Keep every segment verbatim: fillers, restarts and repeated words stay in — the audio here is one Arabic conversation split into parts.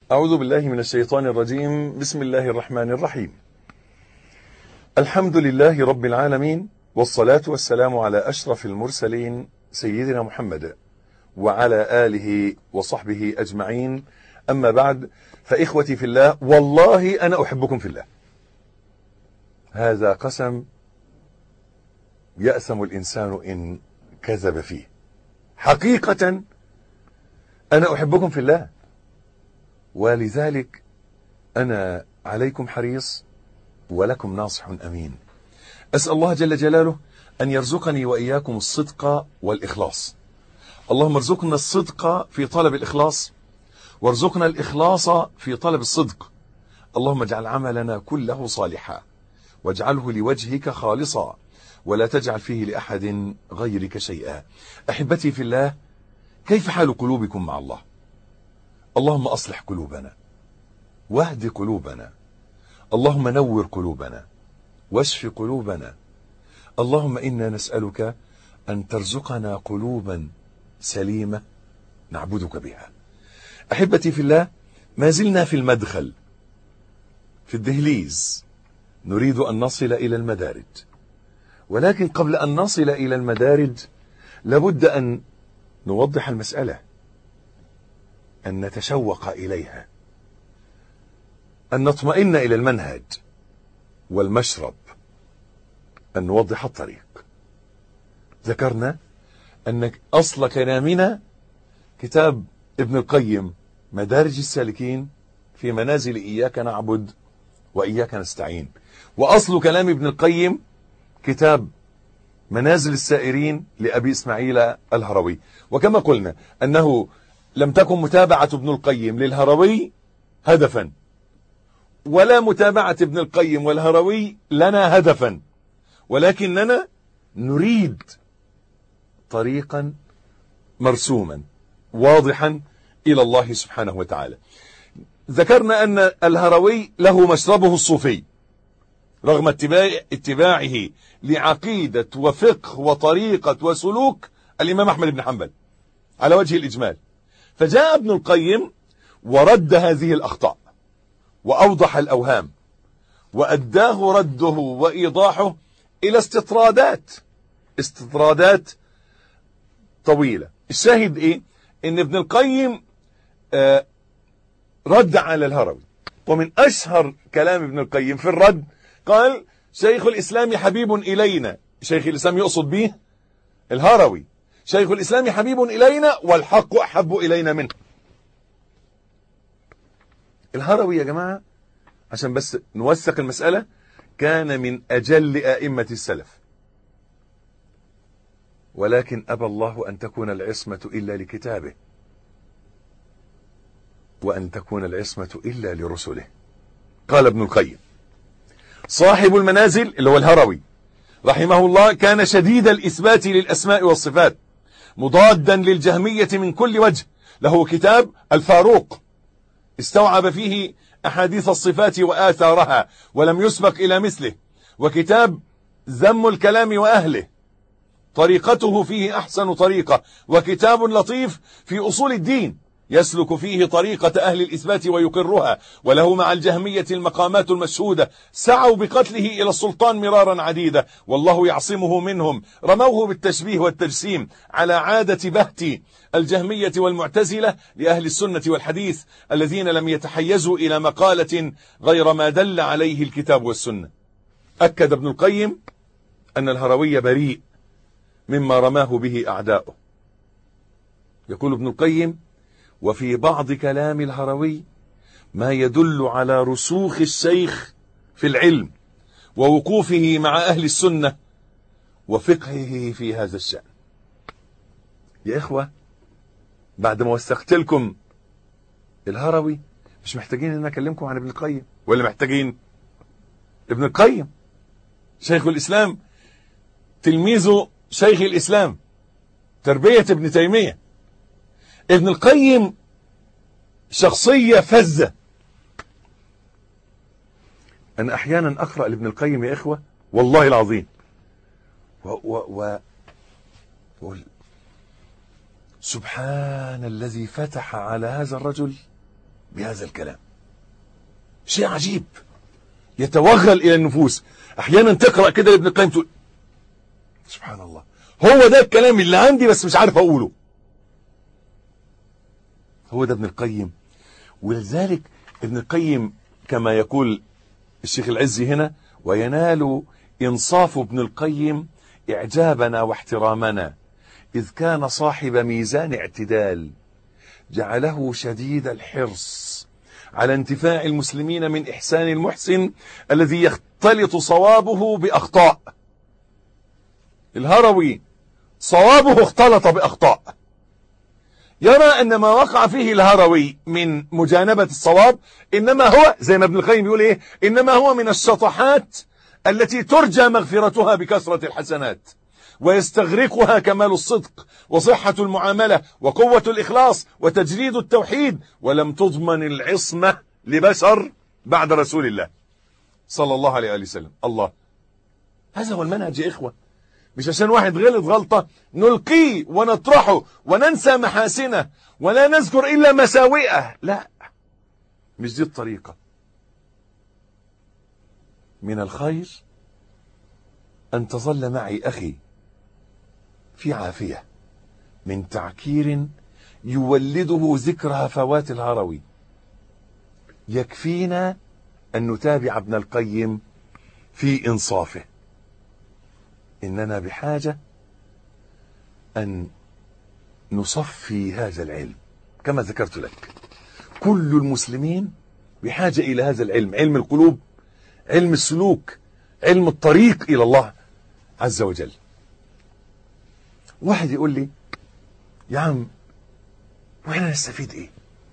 أعوذ بالله من الشيطان الرجيم. بسم الله الرحمن الرحيم. الحمد لله رب العالمين، والصلاة والسلام على أشرف المرسلين سيدنا محمد وعلى آله وصحبه أجمعين. أما بعد، فإخوتي في الله، والله أنا أحبكم في الله. هذا قسم يأثم الإنسان إن كذب فيه. حقيقة أنا أحبكم في الله، ولذلك أنا عليكم حريص ولكم ناصح أمين. أسأل الله جل جلاله أن يرزقني وإياكم الصدق والإخلاص. اللهم ارزقنا الصدق في طلب الإخلاص، وارزقنا الإخلاص في طلب الصدق. اللهم اجعل عملنا كله صالحا، واجعله لوجهك خالصا، ولا تجعل فيه لأحد غيرك شيئا. أحبتي في الله، كيف حال قلوبكم مع الله؟ اللهم أصلح قلوبنا واهد قلوبنا، اللهم نور قلوبنا واشف قلوبنا. اللهم إنا نسألك أن ترزقنا قلوبا سليمة نعبدك بها. أحبتي في الله، ما زلنا في المدخل، في الدهليز، نريد أن نصل إلى المدارج. ولكن قبل أن نصل إلى المدارج لابد أن نوضح المسألة، أن نتشوق إليها، أن نطمئن إلى المنهج والمشرب، أن نوضح الطريق. ذكرنا أن أصل كلامنا كتاب ابن القيم مدارج السالكين في منازل إياك نعبد وإياك نستعين، وأصل كلام ابن القيم كتاب منازل السائرين لأبي إسماعيل الهروي. وكما قلنا أنه لم تكن متابعة ابن القيم للهروي هدفا، ولا متابعة ابن القيم والهروي لنا هدفا، ولكننا نريد طريقا مرسوما واضحا إلى الله سبحانه وتعالى. ذكرنا أن الهروي له مشربه الصوفي رغم اتباع اتباعه لعقيدة وفقه وطريقة وسلوك الإمام أحمد بن حنبل على وجه الإجمال. فجاء ابن القيم ورد هذه الأخطاء وأوضح الأوهام، وأداه رده وإيضاحه إلى استطرادات استطرادات طويلة. الشاهد إيه؟ إن ابن القيم آه رد على الهروي، ومن أشهر كلام ابن القيم في الرد قال: شيخ الإسلام حبيب إلينا. شيخ الإسلام يقصد به الهروي. شيخ الإسلام حبيب إلينا والحق أحب إلينا منه. الهروي يا جماعة، عشان بس نوثق المسألة، كان من أجل أئمة السلف، ولكن أبى الله أن تكون العصمة إلا لكتابه، وأن تكون العصمة إلا لرسله. قال ابن القيم: صاحب المنازل اللي هو الهروي رحمه الله كان شديد الإثبات للأسماء والصفات، مضادا للجهمية من كل وجه. له كتاب الفاروق استوعب فيه أحاديث الصفات وآثارها ولم يسبق إلى مثله، وكتاب ذم الكلام وأهله طريقته فيه أحسن طريقة، وكتاب لطيف في أصول الدين يسلك فيه طريقة أهل الإثبات ويقرها. وله مع الجهمية المقامات المشهودة، سعوا بقتله إلى السلطان مرارا عديدة والله يعصمه منهم. رموه بالتشبيه والتجسيم على عادة بهت الجهمية والمعتزلة لأهل السنة والحديث الذين لم يتحيزوا إلى مقالة غير ما دل عليه الكتاب والسنة. أكد ابن القيم أن الهروي بريء مما رماه به أعداؤه. يقول ابن القيم: وفي بعض كلام الهروي ما يدل على رسوخ الشيخ في العلم ووقوفه مع أهل السنة وفقهه في هذا الشأن. يا إخوة، بعد ما وثقت لكم الهروي، مش محتاجين ان اكلمكم عن ابن القيم، ولا محتاجين؟ ابن القيم شيخ الإسلام، تلميذ شيخ الإسلام، تربية ابن تيمية. ابن القيم شخصية فذة. أنا أحيانا أقرأ لابن القيم يا إخوة والله العظيم و و و سبحان الذي فتح على هذا الرجل بهذا الكلام. شيء عجيب يتوغل إلى النفوس. أحيانا تقرأ كده لابن القيم تقول سبحان الله، هو ده الكلام اللي عندي بس مش عارف أقوله. هو ده ابن القيم. ولذلك ابن القيم كما يقول الشيخ العزي هنا: وينال إنصاف ابن القيم إعجابنا واحترامنا، إذ كان صاحب ميزان اعتدال جعله شديد الحرص على انتفاع المسلمين من إحسان المحسن الذي يختلط صوابه بأخطاء. الهروي صوابه اختلط بأخطاء، يرى أن ما وقع فيه الهروي من مجانبة الصواب إنما هو زي ما ابن القيم يقول إيه، إنما هو من الشطحات التي ترجى مغفرتها بكثرة الحسنات، ويستغرقها كمال الصدق وصحة المعاملة وقوة الإخلاص وتجريد التوحيد، ولم تضمن العصمة لبشر بعد رسول الله صلى الله عليه وسلم. الله، هذا هو المنهج يا إخوة. مش عشان واحد غلط غلطة نلقيه ونطرحه وننسى محاسنه ولا نذكر إلا مساوئه، لا، مش دي الطريقة. من الخير أن تظل معي أخي في عافية من تعكير يولده ذكر هفوات الهروي. يكفينا أن نتابع ابن القيم في إنصافه. إننا بحاجة أن نصفي هذا العلم كما ذكرت لك. كل المسلمين بحاجة إلى هذا العلم، علم القلوب، علم السلوك، علم الطريق إلى الله عز وجل. واحد يقول لي يا عم وإحنا نستفيد إيه؟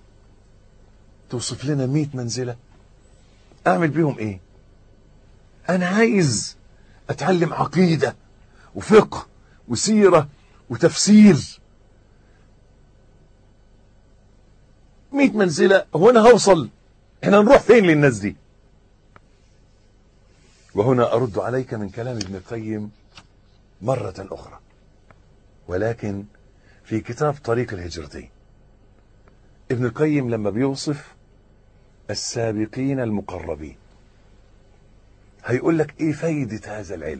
توصف لنا مئة منزلة أعمل بيهم إيه؟ أنا عايز أتعلم عقيدة وفقه وسيرة وتفسير. مئة منزلة هو أنا هوصل؟ إحنا نروح فين للناس دي؟ وهنا أرد عليك من كلام ابن القيم مرة أخرى، ولكن في كتاب طريق الهجرتين. ابن القيم لما بيوصف السابقين المقربين هيقول لك ايه فايدة هذا العلم.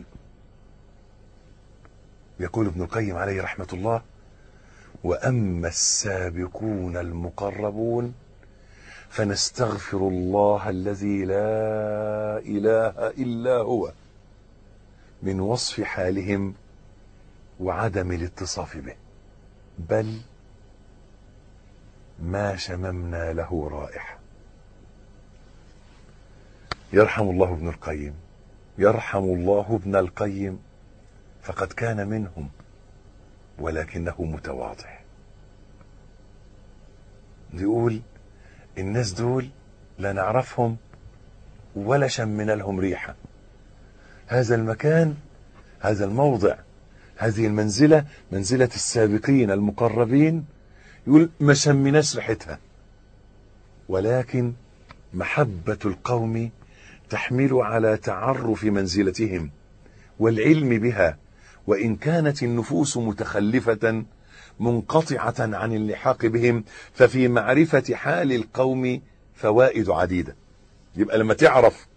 يقول ابن القيم عليه رحمة الله: وأما السابقون المقربون فنستغفر الله الذي لا إله إلا هو من وصف حالهم وعدم الاتصاف به، بل ما شممنا له رائحة. يرحم الله ابن القيم، يرحم الله ابن القيم، فقد كان منهم ولكنه متواضع. يقول الناس دول لا نعرفهم ولا شمنا لهم ريحة. هذا المكان، هذا الموضع، هذه المنزلة، منزلة السابقين المقربين، يقول ما شمناش ريحتها، ولكن محبة القوم تحمل على تعرف منزلتهم والعلم بها، وإن كانت النفوس متخلفة منقطعة عن اللحاق بهم، ففي معرفة حال القوم فوائد عديدة. يبقى لما تعرف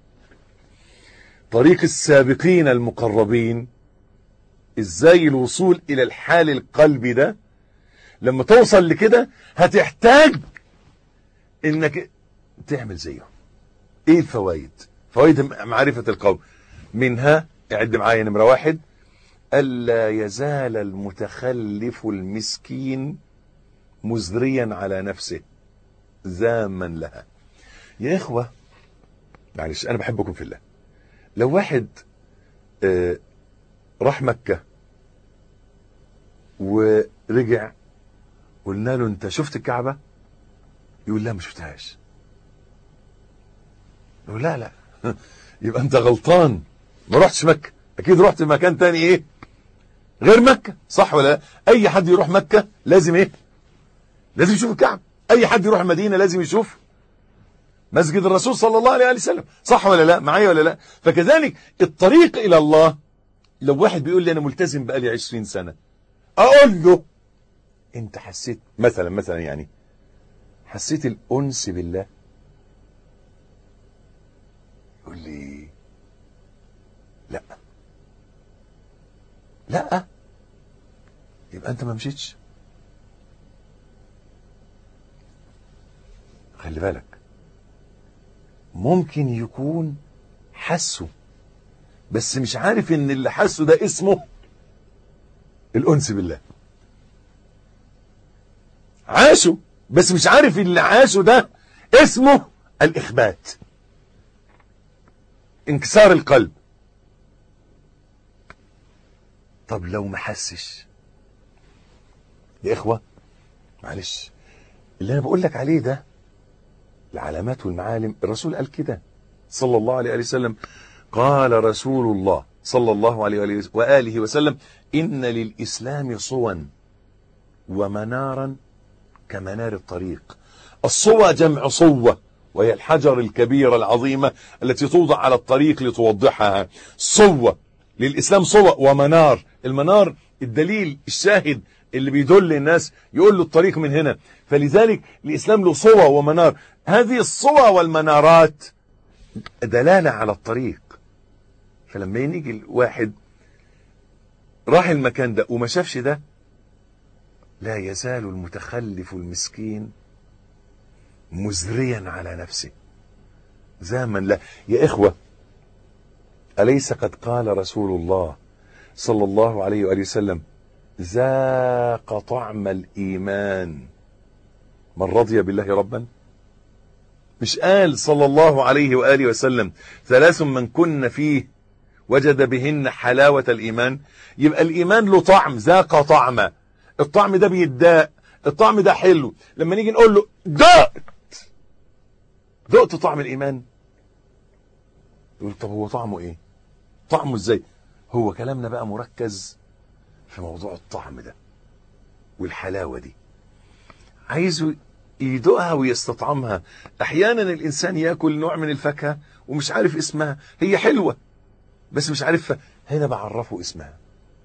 طريق السابقين المقربين، ازاي الوصول الى الحال القلبي ده، لما توصل لكده هتحتاج انك تعمل زيهم. ايه الفوائد؟ فوائد معرفة القوم، منها اعد معايا نمرة واحد: ألا يزال المتخلف المسكين مزريا على نفسه ذاما لها. يا إخوة معلش أنا بحبكم في الله، لو واحد آه راح مكة ورجع قلنا له أنت شفت الكعبة؟ يقول لا ما شفتهاش. يقول لا لا يبقى أنت غلطان، ما رحتش مكة، أكيد رحت مكان تاني إيه غير مكة، صح ولا؟ أي حد يروح مكة لازم إيه؟ لازم يشوف الكعبة. أي حد يروح المدينة لازم يشوف مسجد الرسول صلى الله عليه وسلم، صح ولا لا؟ معايا ولا لا؟ فكذلك الطريق إلى الله، لو واحد بيقول لي أنا ملتزم بقالي عشرين سنة، أقول له أنت حسيت مثلا مثلا يعني حسيت الأنس بالله؟ يقول لي لا. لا، يبقى انت ما مشيتش. خلي بالك، ممكن يكون حسه بس مش عارف ان اللي حسه ده اسمه الأنس بالله. عاشه بس مش عارف اللي عاشه ده اسمه الإخبات، انكسار القلب. طب لو ما حسش يا إخوة، معلش، اللي أنا بقول لك عليه ده العلامات والمعالم، الرسول قال كده صلى الله عليه وسلم. قال رسول الله صلى الله عليه وآله وسلم: إن للإسلام صوا ومنارا كمنار الطريق. الصوى جمع صوة، وهي الحجر الكبيرة العظيمة التي توضع على الطريق لتوضحها. صوة للإسلام، صوة ومنار. المنار الدليل الشاهد اللي بيدل الناس، يقول له الطريق من هنا. فلذلك الإسلام له صوة ومنار. هذه الصوة والمنارات دلالة على الطريق. فلما يجي الواحد راح المكان ده وما شافش ده، لا يزال المتخلف المسكين مزريا على نفسه زاما لا. يا إخوة، أليس قد قال رسول الله صلى الله عليه وآله وسلم: ذاق طعم الإيمان من رضي بالله ربا؟ مش قال صلى الله عليه وآله وسلم: ثلاث من كن فيه وجد بهن حلاوة الإيمان؟ يبقى الإيمان له طعم، ذاق طعمه. الطعم ده بيداء، الطعم ده حلو. لما نيجي نقول له دقت دقت طعم الإيمان، يقول طب هو طعمه ايه؟ طعمه ازاي؟ هو كلامنا بقى مركز في موضوع الطعم ده والحلاوة دي، عايزه يدوقها ويستطعمها. احيانا الانسان ياكل نوع من الفاكهة ومش عارف اسمها، هي حلوة بس مش عارفها. هنا بعرفه اسمها،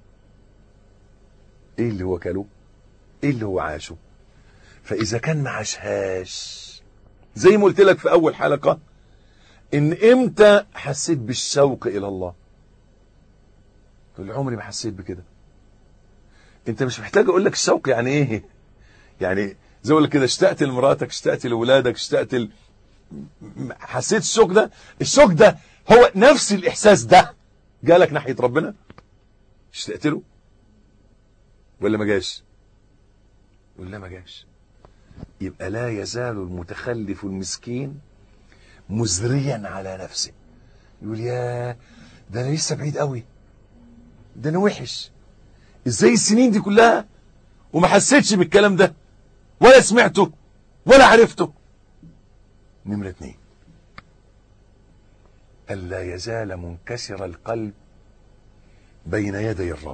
ايه اللي هو كله، ايه اللي هو عاشه. فاذا كان ما عاشهاش، زي ما قلت لك في اول حلقة، ان امتى حسيت بالشوق الى الله؟ تقول عمري ما حسيت بكده. انت مش محتاج اقول لك الشوق يعني ايه. يعني زي اقول لك كده، اشتقت لمراتك، اشتقت لاولادك، اشتقت ل... حسيت الشوق ده. الشوق ده هو نفس الاحساس ده جالك ناحية ربنا؟ اشتقت له ولا ما جاش؟ ولا ما جاش؟ يبقى لا يزال المتخلف المسكين مزريا على نفسه، يقول يا ده انا لسه بعيد قوي، ده انا وحش، ازاي السنين دي كلها وما حسيتش بالكلام ده ولا سمعته ولا عرفته. نمرة اتنين، ألا يزال منكسر القلب بين يدي الرب.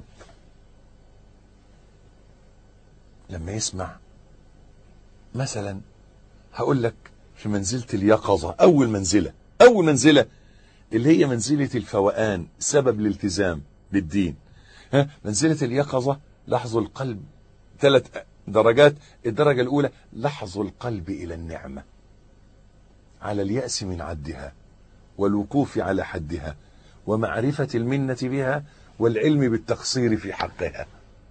لما يسمع مثلا، هقول لك في منزلة اليقظة، أول منزلة أول منزلة اللي هي منزلة الفوقان، سبب الالتزام بالدين. ها، منزلة اليقظة لحظ القلب، ثلاث درجات. الدرجة الأولى لحظ القلب إلى النعمة، على اليأس من عدها والوقوف على حدها ومعرفة المنة بها والعلم بالتقصير في حقها.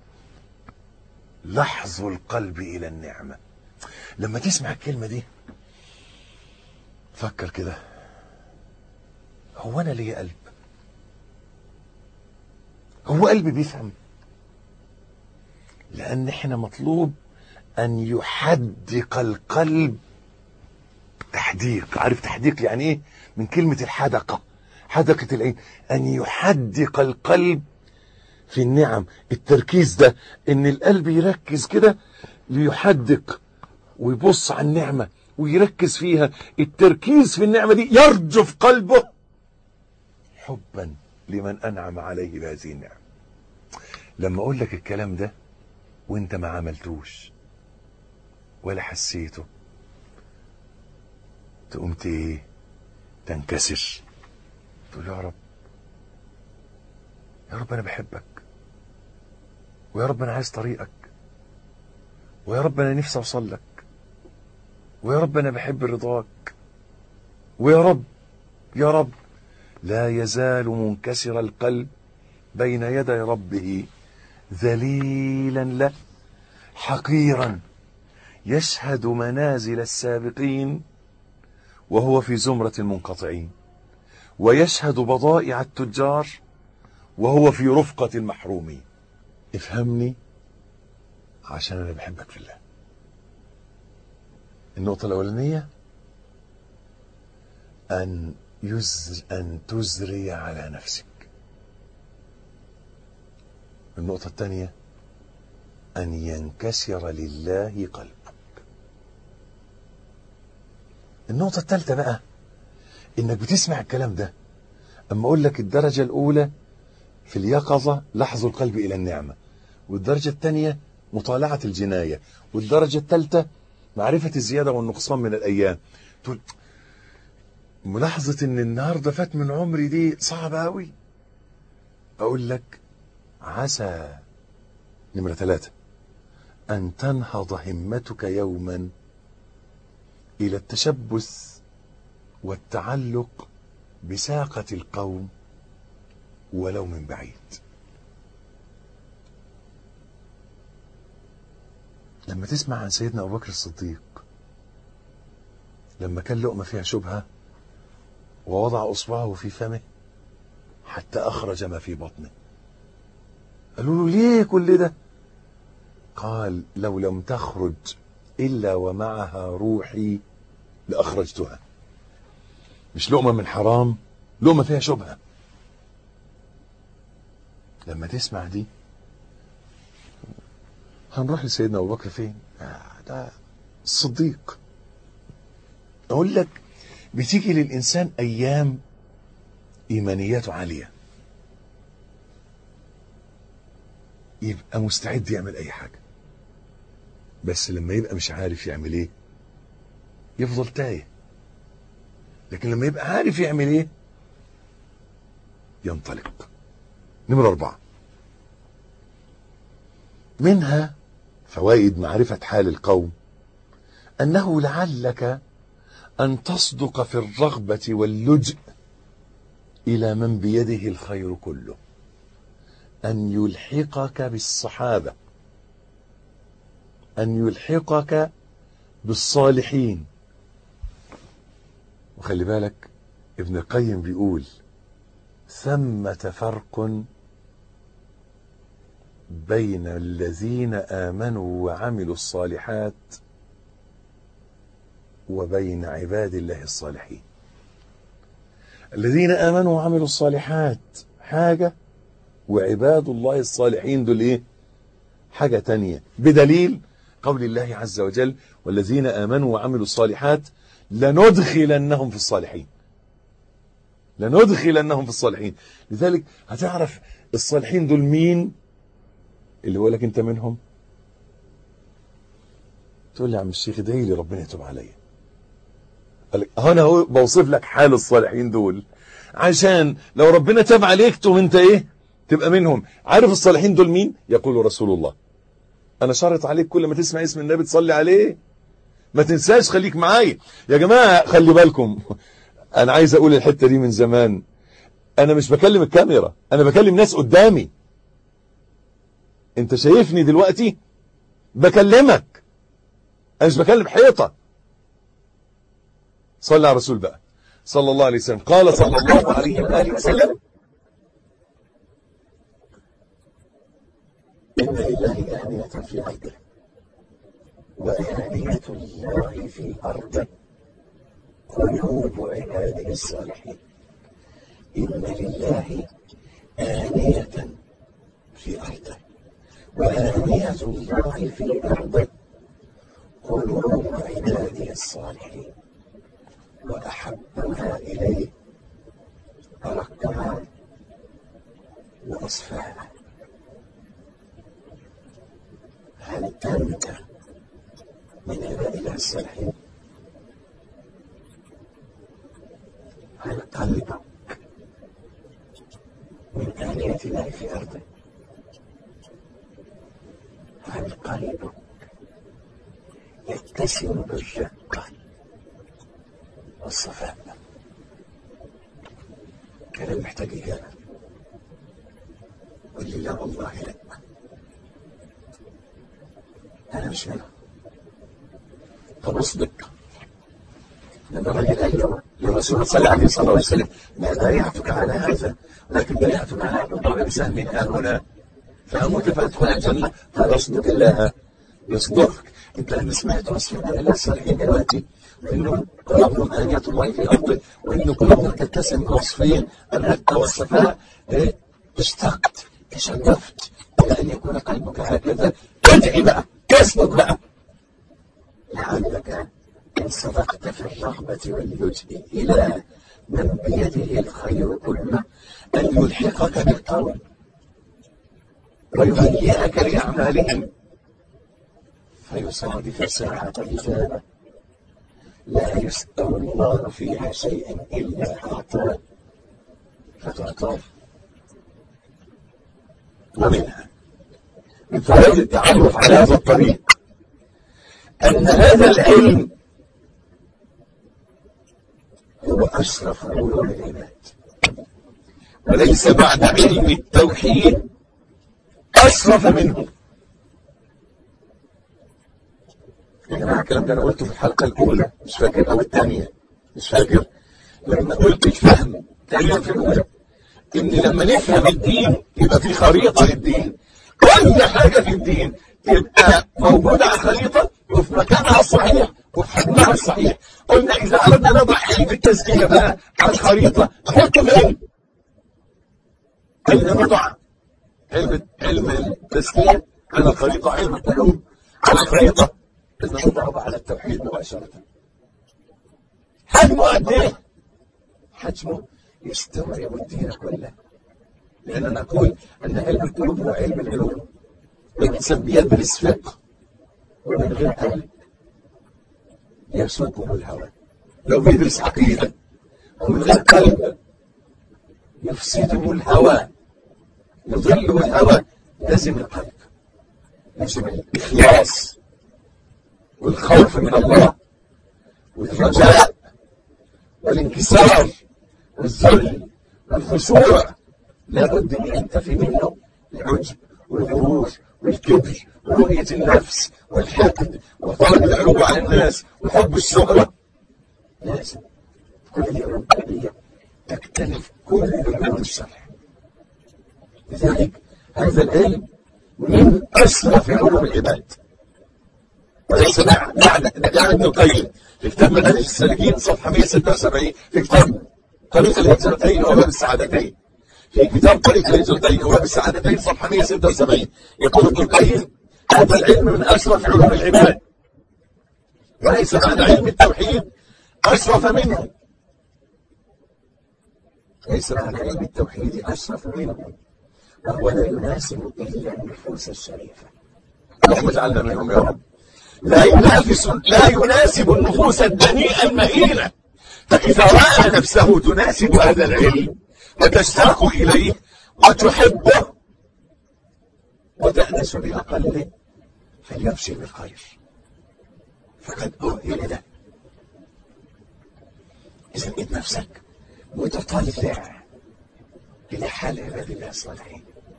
لحظ القلب إلى النعمة. لما تسمع الكلمة دي فكر كده، هو أنا ليه قلب؟ هو قلبي بيفهم؟ لأن احنا مطلوب أن يحدق القلب تحديق. عارف تحديق يعني ايه؟ من كلمة الحدقة، حدقة العين. أن يحدق القلب في النعم. التركيز ده، ان القلب يركز كده ليحدق ويبص على النعمة ويركز فيها. التركيز في النعمة دي يرجف قلبه حبا لمن أنعم عليه بهذه النعمة. لما أقول لك الكلام ده وانت ما عملتوش ولا حسيته، تقوم ايه؟ تنكسر، تقول يا رب، يا رب أنا بحبك، ويا رب أنا عايز طريقك، ويا رب أنا نفسي أوصل لك، ويا رب أنا بحب رضاك، ويا رب يا رب، لا يزال منكسر القلب بين يدي ربه ذليلا له حقيرا، يشهد منازل السابقين وهو في زمرة المنقطعين، ويشهد بضائع التجار وهو في رفقة المحرومين. افهمني عشان أنا بحبك في الله. النقطة الأولانية أن يزر أن تزري على نفسك. النقطة الثانية أن ينكسر لله قلبك. النقطة الثالثة بقى إنك بتسمع الكلام ده. أما أقول لك الدرجة الأولى في اليقظة لحظ القلب إلى النعمة، والدرجة الثانية مطالعة الجناية، والدرجة الثالثة معرفة الزيادة والنقصان من الأيام. تقول ملاحظة إن النهاردة فات من عمري دي صعبة أوي. أقول لك عسى نمرة ثلاثة أن تنهض همتك يوما إلى التشبث والتعلق بساقة القوم ولو من بعيد. لما تسمع عن سيدنا أبو بكر الصديق لما كان لقمة فيها شبهة ووضع أصبعه في فمه حتى أخرج ما في بطنه، قالوا له ليه كل ده؟ قال لو لم تخرج إلا ومعها روحي لأخرجتها. مش لقمة من حرام، لقمة فيها شبهة. لما تسمع دي هنروح لسيدنا أبو بكر فين؟ آه ده الصديق. أقول لك بتيجي للإنسان أيام إيمانياته عالية، يبقى مستعد يعمل أي حاجة، بس لما يبقى مش عارف يعمل إيه يفضل تايه. لكن لما يبقى عارف يعمل إيه ينطلق. نمرة أربعة منها فوائد معرفة حال القوم أنه لعلك أن تصدق في الرغبة واللجأ إلى من بيده الخير كله، أن يلحقك بالصحابة، أن يلحقك بالصالحين. وخلي بالك ابن القيم بيقول ثمة فرق بين الذين آمنوا وعملوا الصالحات وبين عباد الله الصالحين. الذين آمنوا وعملوا الصالحات حاجة، وعباد الله الصالحين دول ايه؟ حاجة تانية، بدليل قول الله عز وجل والذين آمنوا وعملوا الصالحات لندخلنهم في الصالحين، لندخلنهم في الصالحين. لذلك هتعرف الصالحين دول مين اللي هو لك انت منهم. تقول لي يا عم الشيخ ادعي لي ربنا يتوب عليا. قال لك انا هو بوصف لك حال الصالحين دول عشان لو ربنا تاب عليك تقوم انت ايه؟ تبقى منهم. عارف الصالحين دول مين؟ يقول رسول الله. انا شرط عليك كل ما تسمع اسم النبي تصلي عليه، ما تنساش، خليك معايا يا جماعه. خلي بالكم انا عايز اقول الحته دي من زمان. انا مش بكلم الكاميرا، انا بكلم ناس قدامي. انت شايفني دلوقتي بكلمك، انا مش بكلم حيطه. صلى على الرسول بقى صلى الله عليه وسلم. قال صلى الله عليه وآله وسلم إن لله آنية في أرضه وآنية الله في أرضه قلوب عباده الصالحين. إن لله آنية في أرضه وآنية الله في أرضه قلوب عباده الصالحين وأحبها إليه أرقها وأصفاها. هل أنت من عباد الله الصالحين؟ هل قلبك من آنية الله في أرضه؟ هل قلبك يتسم بالرقة والصفاء. كلام محتاج إجابة. قل لي لا والله لا، أنا مش منهم. طب اصدق. لما الرجل قال له للرسول صلى الله عليه وسلم ما بايعتك على هذا، لكن بايعتك على أن تضرب بسهم هنا فأموت فأدخل الجنة، قال اصدق الله يصدقك. انت لما سمعت وصف الله الصالحين دلوقتي وانه قلوبهم آنية الله في الأرض، وانه قلوبهم تتسم بوصفين الرقة والصفاء، اشتقت تشرفت إلى أن يكون قلبك هكذا. ادعي بقى، اصدق بقى، لعلك إن صدقت في الرغبة واللجء إلى من بيده الخير كله أن يلحقك بالقول ويهيئك لأعمالهم فيصادف الساعة الإجابة لا يسأل الله فيها شيئا إلا أعطاه فتعطاه. ومنها من فوائد التعرف على هذا الطريق أن هذا العلم هو أشرف علوم العباد، وليس بعد علم التوحيد أشرف منه. يا جماعة الكلام ده أنا قلته في الحلقة الأولى مش فاكر، أو الثانية مش فاكر، لما قلت الفهم تقريبا في الأولى إن لما نفهم الدين يبقى في خريطة للدين، كل حاجة في الدين تبقى موجودة على الخريطة وفي مكانها الصحيح وفي حجمها الصحيح. قلنا إذا أردنا نضع علم التزكية بقى على الخريطة نحطه فين؟ أين نضع علم علم التزكية على الخريطة؟ علم القلوب على الخريطة، إذا نضعه على التوحيد مباشرة. حجمه قد إيه؟ حجمه يستوعب الدين كله، لأن نقول أن علم القلوب هو علم العلوم، ويسميه بالإسفاق، ومن غير قلب يسوقه الهوى. لو بيدرس عقيدة ومن غير قلب يفسده الهوى، يضله الهوى. لازم القلب، لازم الإخلاص والخوف من الله والرجاء والانكسار والذل والخشوع. لابد ان ينتفي منه العجب والغرور والكبر ورؤية النفس والحقد وطلب العلو على الناس وحب الشهرة. لازم كل العلوم تختلف كل علوم الشرع. لذلك هذا العلم من أشرف علوم العباد، وليس معنى ابن القيم في كتاب منهج السالكين صفحة مئة وستة وسبعين، في كتاب طريق الهجرتين وباب السعادتين، في كتاب طريق الهجرتين وباب السعادتين صفحة مئة وستة وسبعين يقول ابن القيم هذا العلم من أشرف علوم العباد، وليس معنى علم التوحيد أشرف منه، ليس معنى علم التوحيد أشرف منه، وهو لا يناسب إلا النفوس الشريفة. اللهم اجعلنا منهم يا رب. لا ينافس لا يناسب النفوس الدنيئة المهينة، فإذا رأى نفسه تناسب هذا العلم وتشتاق إليه وتحبه وتأنس بأقله فليبشر بالخير فقد أؤهل له. إذا إد نفسك متطلع إلى حال عباد الله الصالحين،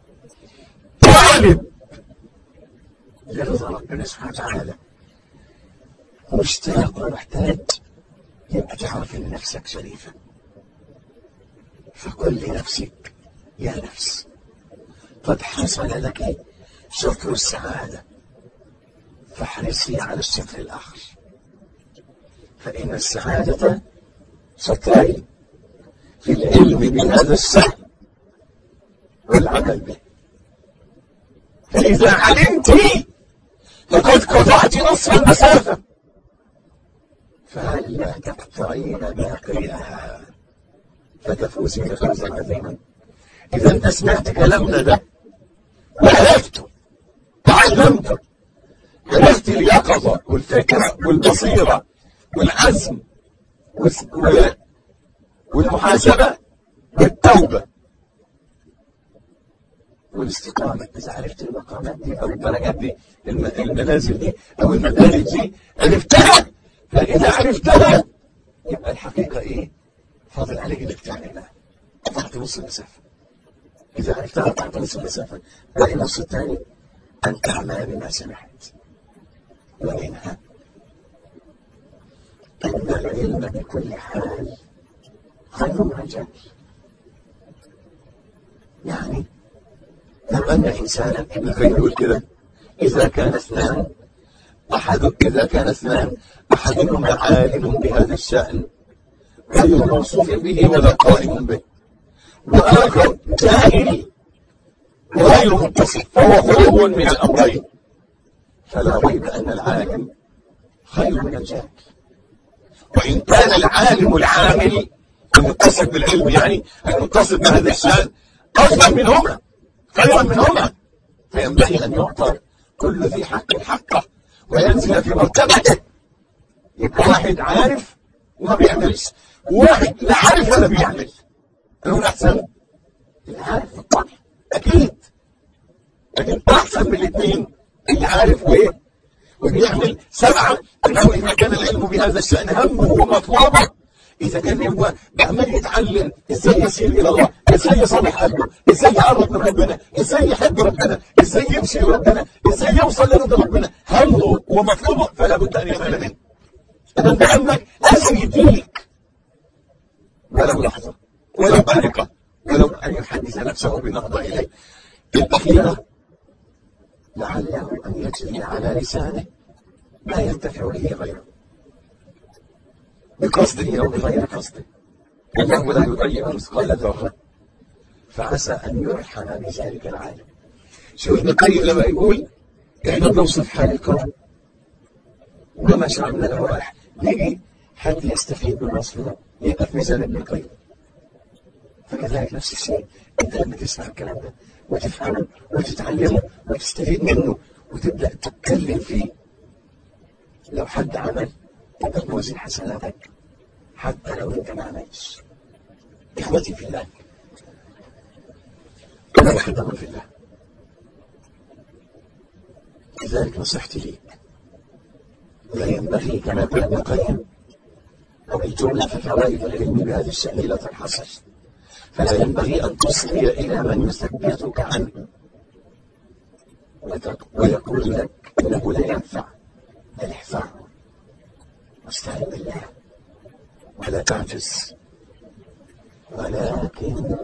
طالب لرضا ربنا سبحانه وتعالى، مشتاق ومحتاج، يبقى تعرف ان نفسك شريفة. فقل لنفسك يا نفس قد حصل لك شكر السعادة فاحرصي على الشكر الآخر، فإن السعادة شطرين في العلم بهذا السهم والعمل به. فإذا علمت فقد قطعت نصف المسافة، فهل لا تقطعين باقيها فتفوزي بفوزا عظيما. إذا أنت سمعت كلامنا ده وعرفته وعلمته، عرفت اليقظة والفكرة والبصيرة والعزم والمحاسبة والتوبة والاستقامة. إذا عرفت المقامات دي أو الدرجات دي، المنازل دي أو المدارج دي عرفتها، فإذا عرفتها يبقى الحقيقة إيه؟ فاضل عليك إنك تعملها، تعطي نص المسافة. إذا عرفتها تعطي نص المسافة، باقي النص الثاني أن تعمل بما سمعت. ومنها أن العلم بكل حال خير من الجهل. يعني لو أن إنسانا، ابن القيم يقول كده: إذا كان اثنان أحد إذا كان اثنان أحدهما عالم بهذا الشأن غير موصوف به ولا قائم به، وآخر جاهل وغير متصف، فهو خلو من الأمرين، فلا ريب أن العالم خير من الجاهل. وإن كان العالم العامل المتصف بالعلم، يعني المتصف بهذا الشأن، أفضل منهما خيرا منهما، فينبغي أن يعطى كل ذي حق حقه وينزل في مرتبته. يبقى واحد عارف وما بيعملش، وواحد لا عارف ولا بيعمل، هو أحسن اللي عارف بالطبع أكيد، لكن أحسن من الاثنين اللي عارف وإيه وبيعمل. سبعة أنه إذا كان العلم بهذا الشأن همه ومطلوبه، إذا كان هو عمال يتعلم إزاي يسير إلى الله، إزاي يصلح قلبه، إزاي يقرب من ربنا، إزاي يحب ربنا، إزاي يمشي لربنا، إزاي يوصل لرضا ربنا، همه ومطلوبه، فلا بد أن يعمل منه. إذا أنت عندك لازم يديك ولو لحظة، ولو دقيقة، ولو أن يحدث نفسه بنهضة إليه. الأخيرة لعله أن يجري على لسانه ما ينتفع به غيره، بقصده أو بغير قصده، إنه لا يضيع مثقال ذرة، فعسى أن يرحم بذلك العالم. شوف ابن القيم لما يقول إحنا بنوصف حال الكون وما شعرنا له رائح، نيجي حد يستفيد من وصفنا يبقى في ميزان ابن القيم. فكذلك نفس الشيء، أنت لما تسمع الكلام ده وتفهمه وتتعلمه وتستفيد منه وتبدأ تتكلم فيه، لو حد عمل تبقى توزن حسناتك حتى لو انت ما عملتش. إخوتي في الله، أنا أحبكم في الله، لذلك نصيحتي ليك لا ينبغي كما قال ابن القيم: أو الجملة في فوائد العلم بهذه الشأن لا تنحصر، فلا ينبغي أن تصغي إلى من يثبتك عنه ويقول لك إنه لا ينفع، بل احفظه واستعن بالله ولا تعجز. ولكن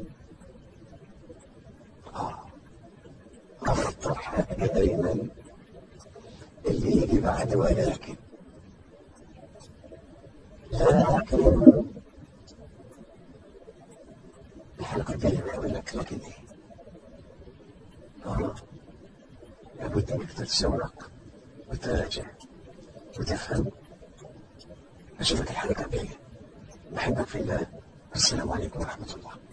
آه أخطر حاجة دايما اللي يجي بعد ولكن. لكن الحلقة الجاية بقول لك لكن إيه؟ آه لابد إنك تتسوق وتراجع وتفهم. أشوفك الحلقة الجاية، بحبك في الله. السلام عليكم ورحمة الله.